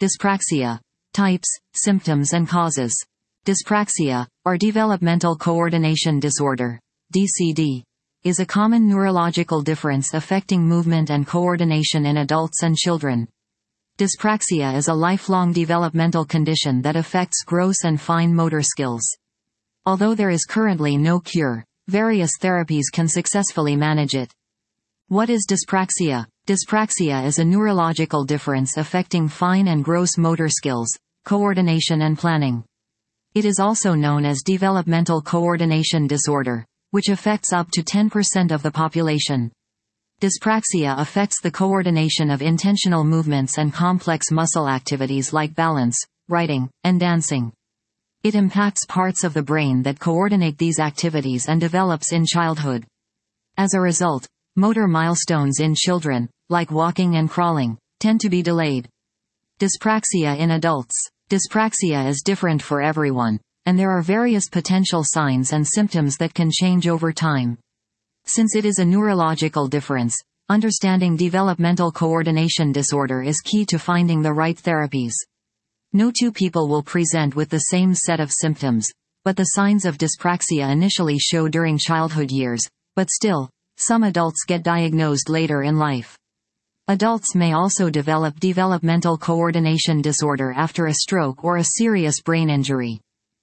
Dyspraxia. Types, symptoms and causes. Dyspraxia, or developmental coordination disorder, DCD, is a common neurological difference affecting movement and coordination in adults and children. Dyspraxia is a lifelong developmental condition that affects gross and fine motor skills. Although there is currently no cure, various therapies can successfully manage it. What is dyspraxia? Dyspraxia is a neurological difference affecting fine and gross motor skills, coordination and planning. It is also known as developmental coordination disorder, which affects up to 10% of the population. Dyspraxia affects the coordination of intentional movements and complex muscle activities like balance, writing, and dancing. It impacts parts of the brain that coordinate these activities and develops in childhood. As a result, motor milestones in children, like walking and crawling, tend to be delayed. Dyspraxia in adults. Dyspraxia is different for everyone, and there are various potential signs and symptoms that can change over time. Since it is a neurological difference, understanding developmental coordination disorder is key to finding the right therapies. No two people will present with the same set of symptoms, but the signs of dyspraxia initially show during childhood years, but still, some adults get diagnosed later in life. Adults may also develop developmental coordination disorder after a stroke or a serious brain injury.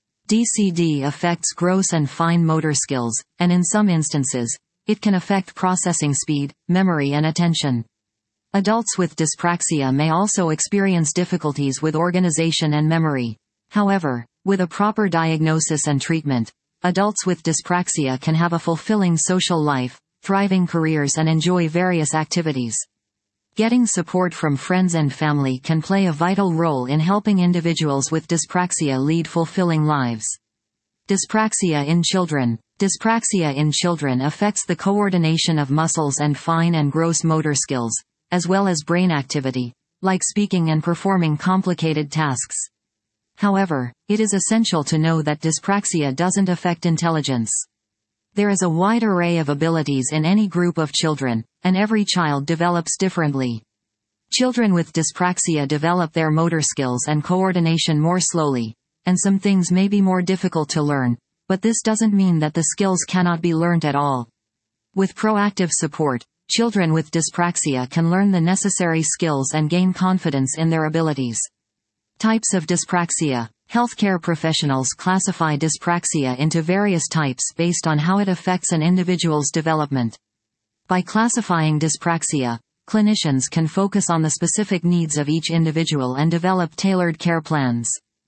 DCD affects gross and fine motor skills, and in some instances, it can affect processing speed, memory and attention. Adults with dyspraxia may also experience difficulties with organization and memory. However, with a proper diagnosis and treatment, adults with dyspraxia can have a fulfilling social life, thriving careers and enjoy various activities. Getting support from friends and family can play a vital role in helping individuals with dyspraxia lead fulfilling lives. Dyspraxia in children. Dyspraxia in children affects the coordination of muscles and fine and gross motor skills, as well as brain activity, like speaking and performing complicated tasks. However, it is essential to know that dyspraxia doesn't affect intelligence. There is a wide array of abilities in any group of children, and every child develops differently. Children with dyspraxia develop their motor skills and coordination more slowly, and some things may be more difficult to learn, but this doesn't mean that the skills cannot be learned at all. With proactive support, children with dyspraxia can learn the necessary skills and gain confidence in their abilities. Types of dyspraxia. Healthcare professionals classify dyspraxia into various types based on how it affects an individual's development. By classifying dyspraxia, clinicians can focus on the specific needs of each individual and develop tailored care plans.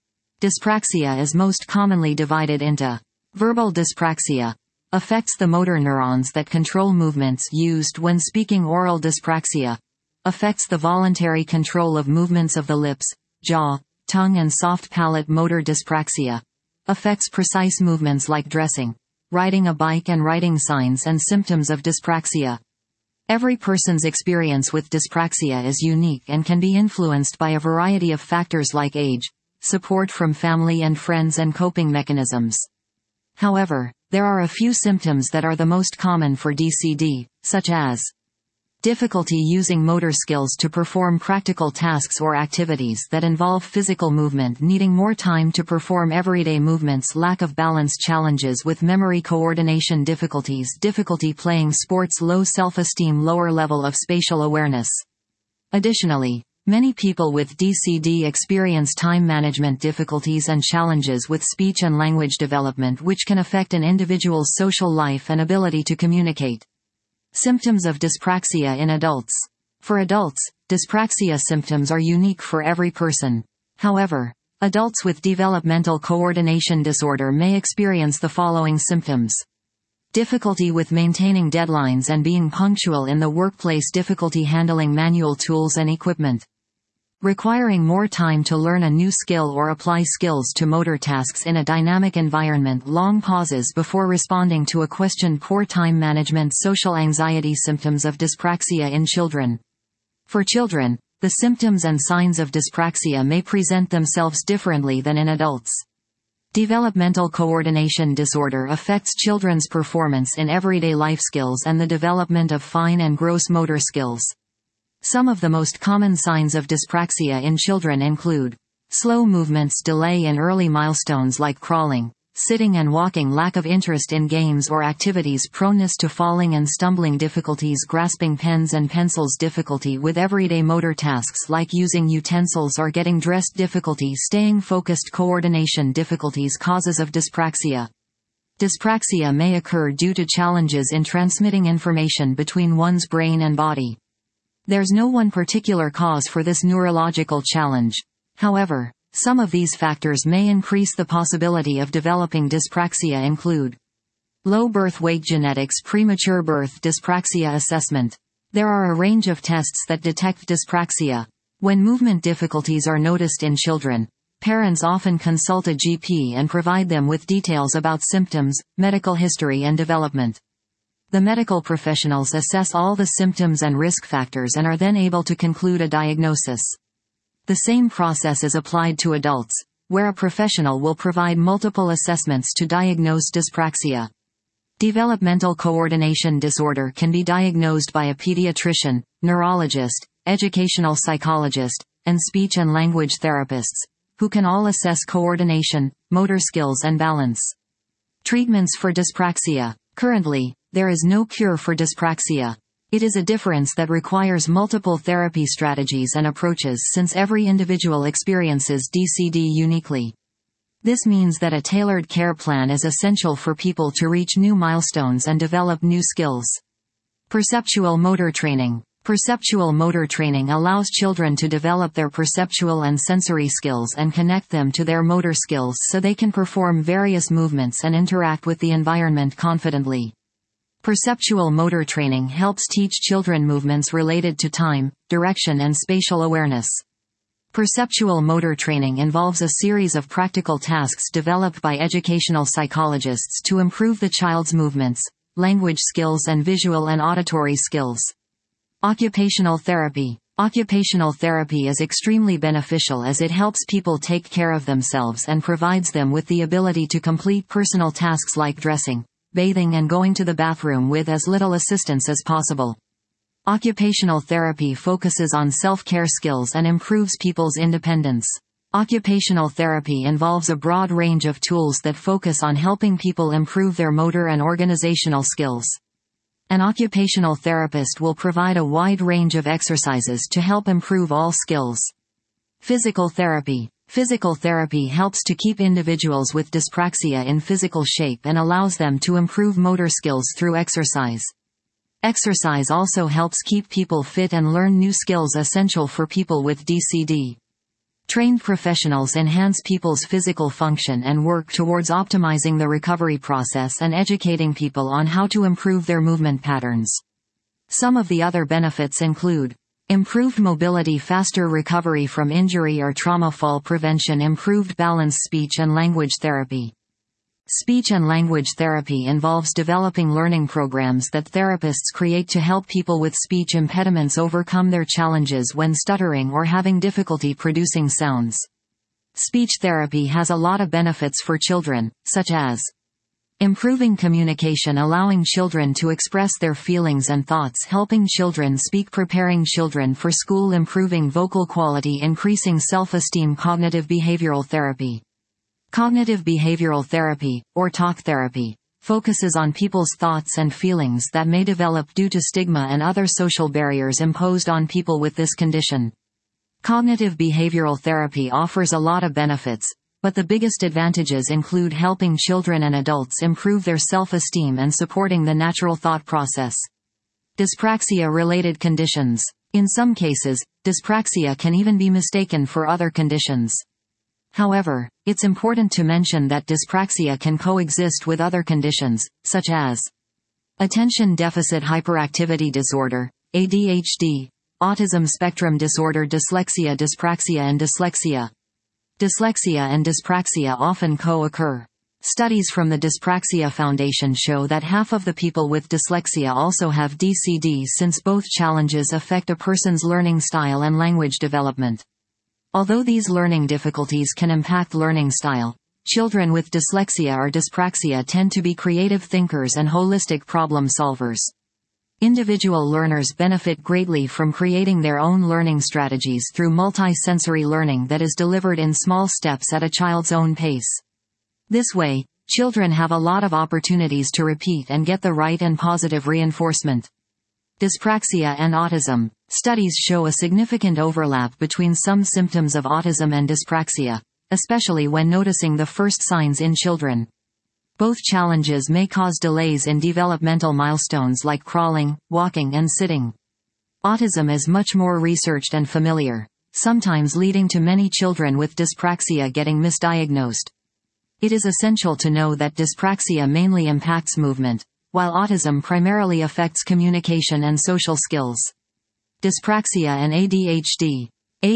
Dyspraxia is most commonly divided into verbal dyspraxia, affects the motor neurons that control movements used when speaking. Oral dyspraxia affects the voluntary control of movements of the lips, jaw, tongue and soft palate. Motor dyspraxia affects precise movements like dressing, riding a bike and writing signs and symptoms of dyspraxia. Every person's experience with dyspraxia is unique and can be influenced by a variety of factors like age, support from family and friends and coping mechanisms. However, there are a few symptoms that are the most common for DCD, such as difficulty using motor skills to perform practical tasks or activities that involve physical movement, needing more time to perform everyday movements. Lack of balance. Challenges with memory. Coordination difficulties. Difficulty playing sports. Low self-esteem. Lower level of spatial awareness. Additionally, many people with DCD experience time management difficulties and challenges with speech and language development, which can affect an individual's social life and ability to communicate. Symptoms of dyspraxia in adults. For adults, dyspraxia symptoms are unique for every person. However, adults with developmental coordination disorder may experience the following symptoms. Difficulty with maintaining deadlines and being punctual in the workplace. Difficulty handling manual tools and equipment. Requiring more time to learn a new skill or apply skills to motor tasks in a dynamic environment. Long pauses before responding to a question. Poor time management. Social anxiety. Symptoms of dyspraxia in children. For children, the symptoms and signs of dyspraxia may present themselves differently than in adults. Developmental coordination disorder affects children's performance in everyday life skills and the development of fine and gross motor skills. Some of the most common signs of dyspraxia in children include slow movements, delay in early milestones like crawling, sitting and walking, lack of interest in games or activities, proneness to falling and stumbling, difficulties grasping pens and pencils, difficulty with everyday motor tasks like using utensils or getting dressed, difficulty staying focused, coordination difficulties. Causes of dyspraxia. Dyspraxia may occur due to challenges in transmitting information between one's brain and body. There's no one particular cause for this neurological challenge. However, some of these factors may increase the possibility of developing dyspraxia include low birth weight, genetics, premature birth, dyspraxia assessment. There are a range of tests that detect dyspraxia. When movement difficulties are noticed in children, parents often consult a GP and provide them with details about symptoms, medical history and development. The medical professionals assess all the symptoms and risk factors and are then able to conclude a diagnosis. The same process is applied to adults, where a professional will provide multiple assessments to diagnose dyspraxia. Developmental coordination disorder can be diagnosed by a pediatrician, neurologist, educational psychologist, and speech and language therapists, who can all assess coordination, motor skills and balance. Treatments for dyspraxia. Currently, there is no cure for dyspraxia. It is a difference that requires multiple therapy strategies and approaches, since every individual experiences DCD uniquely. This means that a tailored care plan is essential for people to reach new milestones and develop new skills. Perceptual motor training. Perceptual motor training allows children to develop their perceptual and sensory skills and connect them to their motor skills so they can perform various movements and interact with the environment confidently. Perceptual motor training helps teach children movements related to time, direction and spatial awareness. Perceptual motor training involves a series of practical tasks developed by educational psychologists to improve the child's movements, language skills and visual and auditory skills. Occupational therapy. Occupational therapy is extremely beneficial as it helps people take care of themselves and provides them with the ability to complete personal tasks like dressing, bathing and going to the bathroom with as little assistance as possible. Occupational therapy focuses on self-care skills and improves people's independence. Occupational therapy involves a broad range of tools that focus on helping people improve their motor and organizational skills. An occupational therapist will provide a wide range of exercises to help improve all skills. Physical therapy. Physical therapy helps to keep individuals with dyspraxia in physical shape and allows them to improve motor skills through exercise. Exercise also helps keep people fit and learn new skills essential for people with DCD. Trained professionals enhance people's physical function and work towards optimizing the recovery process and educating people on how to improve their movement patterns. Some of the other benefits include improved mobility, faster recovery from injury or trauma, fall prevention, improved balance, speech and language therapy. Speech and language therapy involves developing learning programs that therapists create to help people with speech impediments overcome their challenges when stuttering or having difficulty producing sounds. Speech therapy has a lot of benefits for children, such as improving communication, allowing children to express their feelings and thoughts, helping children speak, preparing children for school, improving vocal quality, increasing self-esteem. Cognitive behavioral therapy. Cognitive behavioral therapy, or talk therapy, focuses on people's thoughts and feelings that may develop due to stigma and other social barriers imposed on people with this condition. Cognitive behavioral therapy offers a lot of benefits, but the biggest advantages include helping children and adults improve their self-esteem and supporting the natural thought process. Dyspraxia-related conditions. In some cases, dyspraxia can even be mistaken for other conditions. However, it's important to mention that dyspraxia can coexist with other conditions, such as attention deficit hyperactivity disorder, ADHD, autism spectrum disorder, dyslexia, dyspraxia and dyslexia. Dyslexia and dyspraxia often co-occur. Studies from the Dyspraxia Foundation show that half of the people with dyslexia also have DCD, since both challenges affect a person's learning style and language development. Although these learning difficulties can impact learning style, children with dyslexia or dyspraxia tend to be creative thinkers and holistic problem solvers. Individual learners benefit greatly from creating their own learning strategies through multi-sensory learning that is delivered in small steps at a child's own pace. This way, children have a lot of opportunities to repeat and get the right and positive reinforcement. Dyspraxia and autism. Studies show a significant overlap between some symptoms of autism and dyspraxia, especially when noticing the first signs in children. Both challenges may cause delays in developmental milestones like crawling, walking and sitting. Autism is much more researched and familiar, sometimes leading to many children with dyspraxia getting misdiagnosed. It is essential to know that dyspraxia mainly impacts movement, while autism primarily affects communication and social skills. Dyspraxia and ADHD.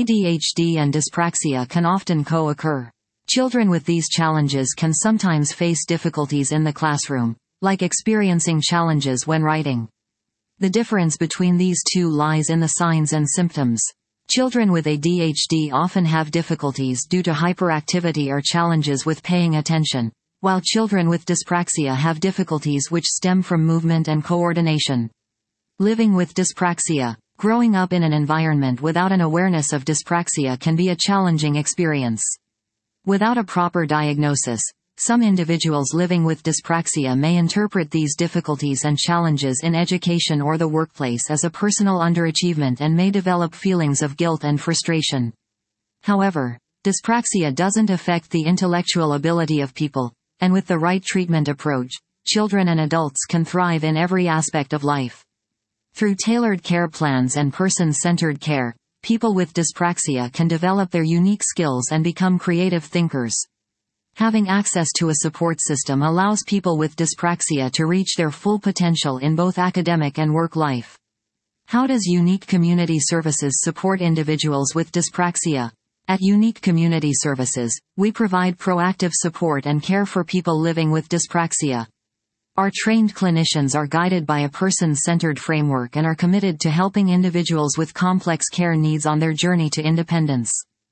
ADHD and dyspraxia can often co-occur. Children with these challenges can sometimes face difficulties in the classroom, like experiencing challenges when writing. The difference between these two lies in the signs and symptoms. Children with ADHD often have difficulties due to hyperactivity or challenges with paying attention, while children with dyspraxia have difficulties which stem from movement and coordination. Living with dyspraxia. Growing up in an environment without an awareness of dyspraxia can be a challenging experience. Without a proper diagnosis, some individuals living with dyspraxia may interpret these difficulties and challenges in education or the workplace as a personal underachievement and may develop feelings of guilt and frustration. However, dyspraxia doesn't affect the intellectual ability of people, and with the right treatment approach, children and adults can thrive in every aspect of life. Through tailored care plans and person-centered care, people with dyspraxia can develop their unique skills and become creative thinkers. Having access to a support system allows people with dyspraxia to reach their full potential in both academic and work life. How does Unique Community Services support individuals with dyspraxia? At Unique Community Services, we provide proactive support and care for people living with dyspraxia. Our trained clinicians are guided by a person-centered framework and are committed to helping individuals with complex care needs on their journey to independence.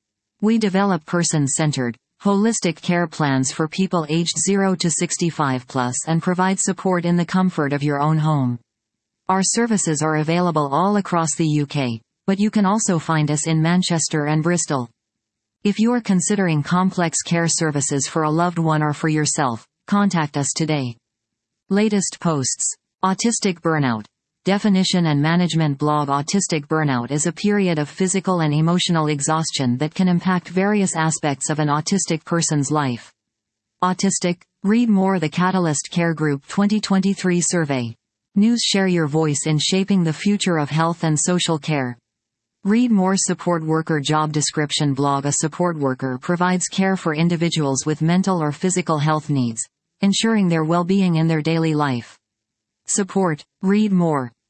We develop person-centered, holistic care plans for people aged 0 to 65 plus and provide support in the comfort of your own home. Our services are available all across the UK, but you can also find us in Manchester and Bristol. If you are considering complex care services for a loved one or for yourself, contact us today. Latest posts. Autistic burnout. Definition and management blog. Autistic burnout is a period of physical and emotional exhaustion that can impact various aspects of an autistic person's life. Autistic? Read more. The Catalyst Care Group 2023 survey. News. Share your voice in shaping the future of health and social care. Read more. Support worker job description blog. A support worker provides care for individuals with mental or physical health needs, ensuring their well-being in their daily life. Support. Read more.